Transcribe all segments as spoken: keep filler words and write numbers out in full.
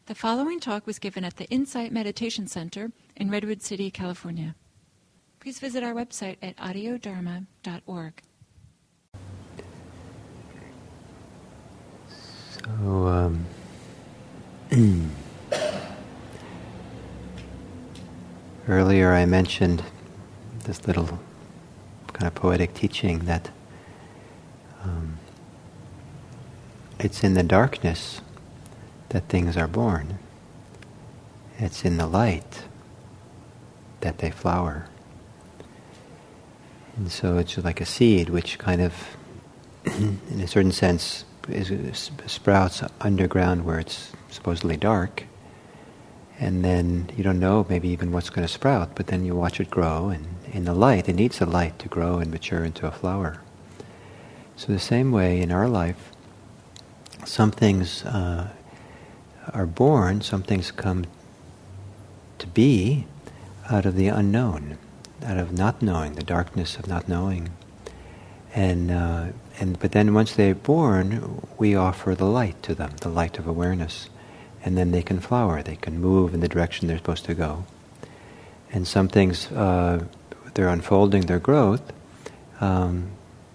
The following talk was given at the Insight Meditation Center in Redwood City, California. Please visit our website at audio dharma dot org. So, um, earlier I mentioned this little kind of poetic teaching that um, it's in the darkness that things are born. It's in the light that they flower. And so it's like a seed which kind of, in a certain sense, is, sprouts underground where it's supposedly dark, and then you don't know maybe even what's going to sprout, but then you watch it grow, and in the light, it needs the light to grow and mature into a flower. So the same way in our life, some things uh, are born, some things come to be out of the unknown, out of not knowing, the darkness of not knowing. And uh, and but then once they're born, we offer the light to them, the light of awareness. And then they can flower, they can move in the direction they're supposed to go. And some things, uh, they're unfolding their growth, um,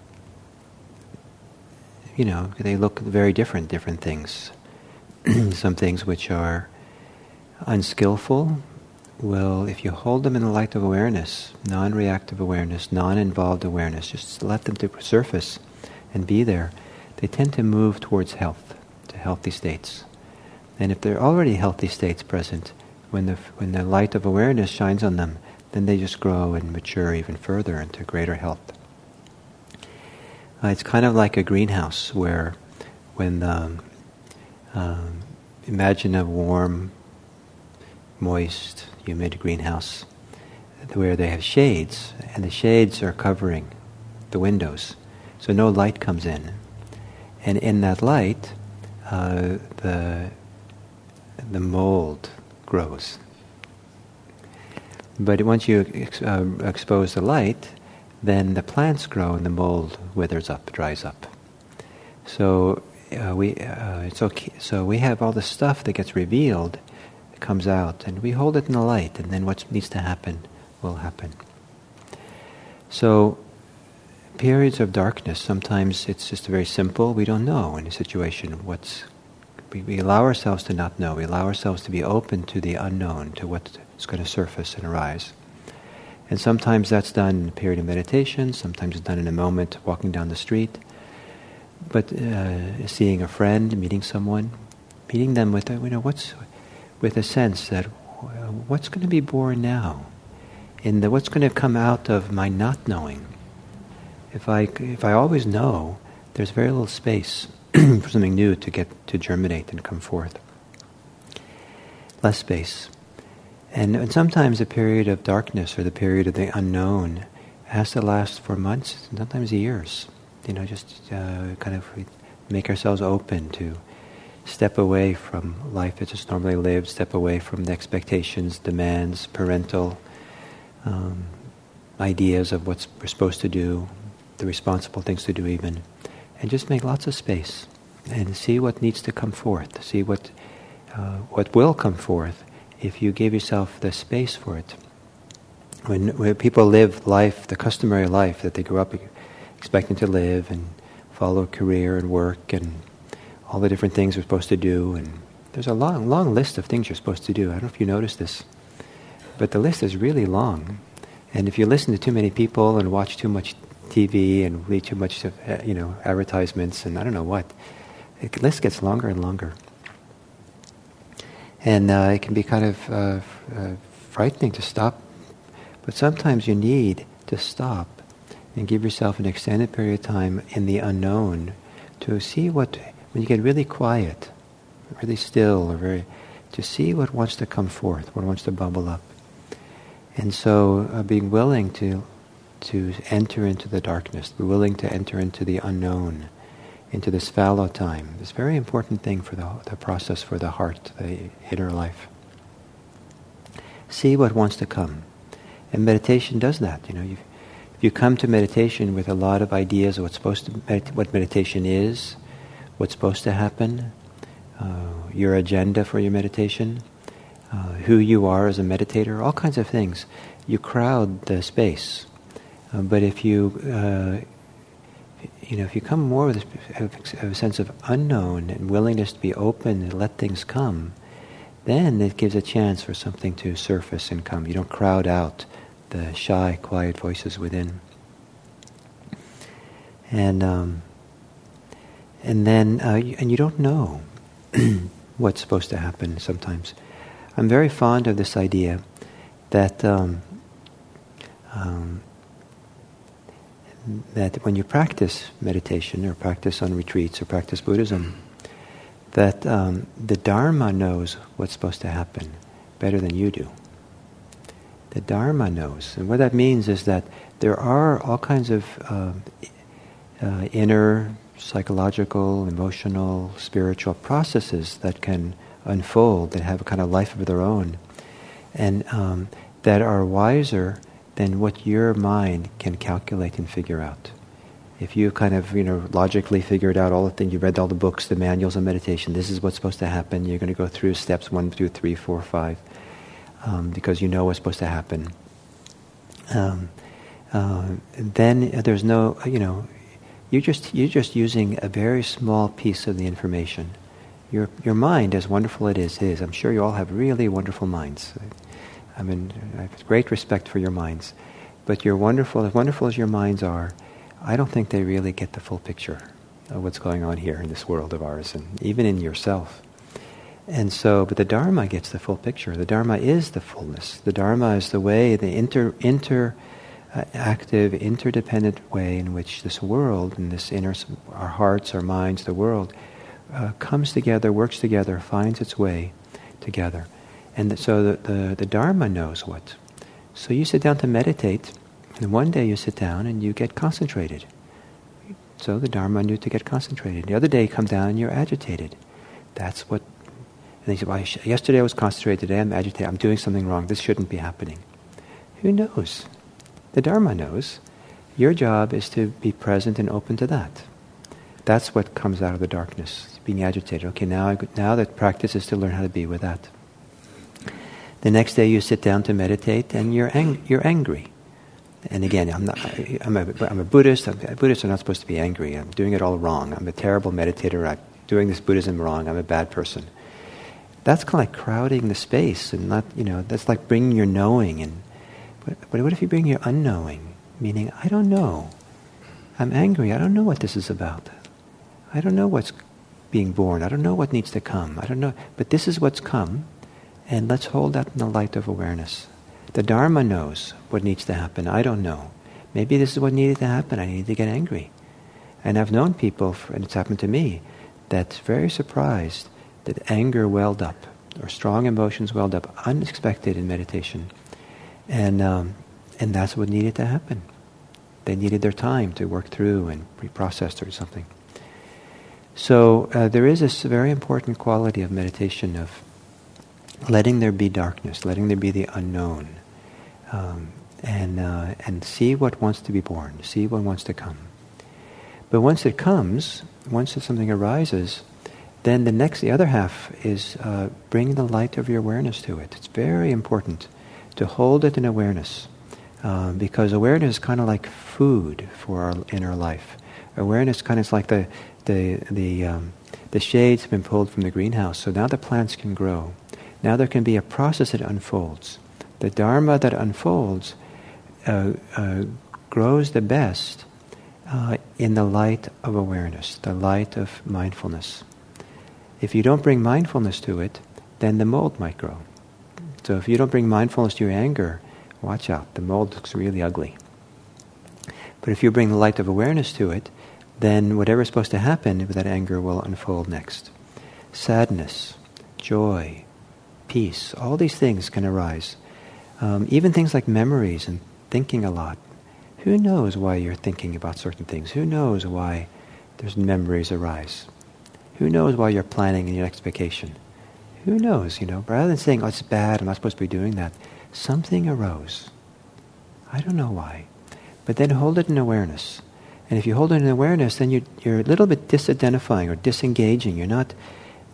you know, they look very different, different things. Some things which are unskillful will, if you hold them in the light of awareness, non-reactive awareness, non-involved awareness, just let them to surface and be there, they tend to move towards health, to healthy states. And if there are already healthy states present, when the when the light of awareness shines on them, then they just grow and mature even further into greater health. Uh, it's kind of like a greenhouse where, when the um, imagine a warm, moist, humid greenhouse where they have shades, and the shades are covering the windows, so no light comes in. And in that light, uh, the the mold grows. But once you ex- uh, expose the light, then the plants grow and the mold withers up, dries up. So uh, we uh, it's okay. So we have all the stuff that gets revealed, comes out, and we hold it in the light, and then what needs to happen will happen. So periods of darkness, sometimes it's just very simple. We don't know in a situation what's. We, we allow ourselves to not know. We allow ourselves to be open to the unknown, to what's going to surface and arise. And sometimes that's done in a period of meditation. Sometimes it's done in a moment, walking down the street. But uh, seeing a friend, meeting someone, meeting them with a, you know, what's with a sense that uh, what's going to be born now, in the what's going to come out of my not knowing. If I if I always know, there's very little space for something new to get to germinate and come forth. Less space. And, and sometimes the period of darkness or the period of the unknown has to last for months, sometimes years. You know, just uh, kind of make ourselves open to step away from life that just normally lived, step away from the expectations, demands, parental um, ideas of what we're supposed to do, the responsible things to do even, and just make lots of space and see what needs to come forth, see what uh, what will come forth if you give yourself the space for it. When, when people live life, the customary life that they grew up expecting to live and follow a career and work and all the different things we're supposed to do, and there's a long, long list of things you're supposed to do. I don't know if you noticed this, but the list is really long. And if you listen to too many people and watch too much T V and read too much, of, uh, you know, advertisements and I don't know what, the list gets longer and longer. And uh, it can be kind of uh, uh, frightening to stop. But sometimes you need to stop and give yourself an extended period of time in the unknown to see what, when you get really quiet, really still, or very, to see what wants to come forth, what wants to bubble up. And so uh, being willing to to enter into the darkness, be willing to enter into the unknown, into this fallow time, this very important thing for the, the process for the heart, the inner life. See what wants to come. And meditation does that. You know, you, if you come to meditation with a lot of ideas of what's supposed to, med- what meditation is, what's supposed to happen, uh, your agenda for your meditation, uh, who you are as a meditator, all kinds of things. You crowd the space. Uh, but if you, uh, you know, if you come more with a, a sense of unknown and willingness to be open and let things come, then it gives a chance for something to surface and come. You don't crowd out the shy, quiet voices within. And um, and then uh, you, and you don't know what's supposed to happen sometimes. I'm very fond of this idea that um, um, that when you practice meditation or practice on retreats or practice Buddhism, that um, the Dharma knows what's supposed to happen better than you do. The Dharma knows. And what that means is that there are all kinds of uh, uh, inner, psychological, emotional, spiritual processes that can unfold, that have a kind of life of their own, and um, that are wiser than what your mind can calculate and figure out. If you kind of, you know, logically figured out all the things, you read all the books, the manuals of meditation, this is what's supposed to happen, you're going to go through steps one, two, three, four, five, um, because you know what's supposed to happen. Um, uh, then there's no, you know, you're just you're just using a very small piece of the information. Your your mind, as wonderful it is, is. I'm sure you all have really wonderful minds. I mean, I have great respect for your minds, but you're wonderful. As wonderful as your minds are, I don't think they really get the full picture of what's going on here in this world of ours, and even in yourself. And so, but the Dharma gets the full picture. The Dharma is the fullness. The Dharma is the way, the inter inter uh, active, interdependent way in which this world, and this inner, our hearts, our minds, the world, uh, comes together, works together, finds its way together. And so the, the the Dharma knows what. So you sit down to meditate. And one day you sit down and you get concentrated. So the Dharma knew to get concentrated. The other day you come down and you're agitated. That's what... And they say, well, yesterday I was concentrated, today I'm agitated, I'm doing something wrong, this shouldn't be happening. Who knows? The Dharma knows. Your job is to be present and open to that. That's what comes out of the darkness, being agitated. Okay, now, I, now the practice is to learn how to be with that. The next day you sit down to meditate and you're ang- you're angry. And again, I'm not. I'm a, I'm a Buddhist. I'm, Buddhists are not supposed to be angry. I'm doing it all wrong. I'm a terrible meditator. I'm doing this Buddhism wrong. I'm a bad person. That's kind of like crowding the space, and not, you know, that's like bringing your knowing. And but, but what if you bring your unknowing? Meaning, I don't know. I'm angry. I don't know what this is about. I don't know what's being born. I don't know what needs to come. I don't know. But this is what's come, and let's hold that in the light of awareness. The Dharma knows what needs to happen. I don't know. Maybe this is what needed to happen. I needed to get angry. And I've known people, and it's happened to me, that's very surprised that anger welled up, or strong emotions welled up, unexpected in meditation. And um, and that's what needed to happen. They needed their time to work through and reprocess or something. So uh, there is this very important quality of meditation of letting there be darkness, letting there be the unknown, um, and uh, and see what wants to be born, see what wants to come. But once it comes, once something arises, then the next, the other half is uh, bring the light of your awareness to it. It's very important to hold it in awareness, um, because awareness is kind of like food for our inner life. Awareness kind of is like the the the um, the shades have been pulled from the greenhouse, so now the plants can grow. Now there can be a process that unfolds. The Dharma that unfolds uh, uh, grows the best uh, in the light of awareness, the light of mindfulness. If you don't bring mindfulness to it, then the mold might grow. So if you don't bring mindfulness to your anger, watch out, the mold looks really ugly. But if you bring the light of awareness to it, then whatever is supposed to happen with that anger will unfold next. Sadness, joy, peace, all these things can arise. Um, even things like memories and thinking a lot. Who knows why you're thinking about certain things? Who knows why there's memories arise? Who knows why you're planning your next vacation? Who knows, you know? Rather than saying, oh, it's bad, I'm not supposed to be doing that, something arose. I don't know why. But then hold it in awareness. And if you hold it in awareness, then you're, you're a little bit disidentifying or disengaging. You're not,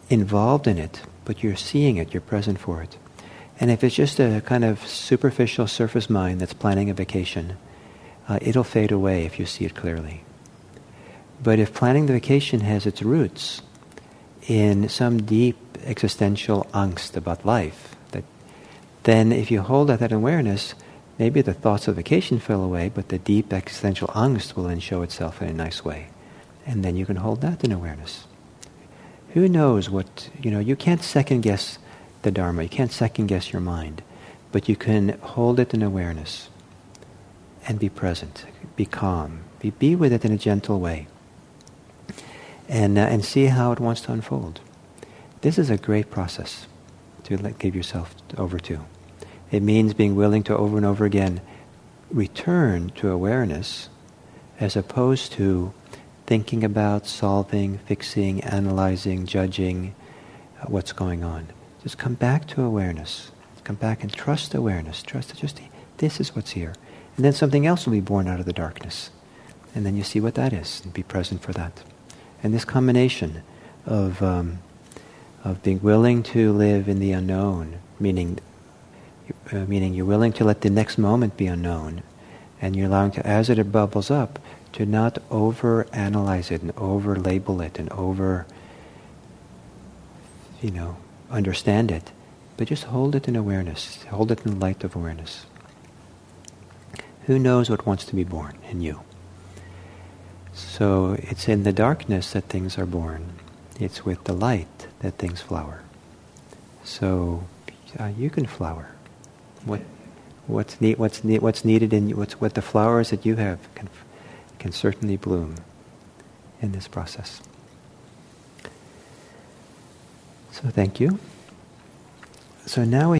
involved in it, but you're seeing it, you're present for it. And if it's just a kind of superficial surface mind that's planning a vacation, uh, it'll fade away if you see it clearly. But if planning the vacation has its roots in some deep existential angst about life, that, then if you hold at that awareness, maybe the thoughts of vacation fell away, but the deep existential angst will then show itself in a nice way. And then you can hold that in awareness. Who knows what, you know, you can't second guess the Dharma, you can't second guess your mind, but you can hold it in awareness and be present, be calm, be, be with it in a gentle way, and, uh, and see how it wants to unfold. This is a great process to let, give yourself over to. It means being willing to over and over again return to awareness as opposed to thinking about, solving, fixing, analyzing, judging uh, what's going on. Just come back to awareness. Come back and trust awareness. Trust that just this is what's here. And then something else will be born out of the darkness. And then you see what that is and be present for that. And this combination of um, of being willing to live in the unknown, meaning uh, meaning you're willing to let the next moment be unknown, and you're allowing to, as it bubbles up, to not over-analyze it and over-label it and over, you know, understand it, but just hold it in awareness. Hold it in the light of awareness. Who knows what wants to be born in you? So it's in the darkness that things are born. It's with the light that things flower. So uh, you can flower. What what's need, what's need, what's needed in you, what's what the flowers that you have can can certainly bloom in this process. So thank you. So now we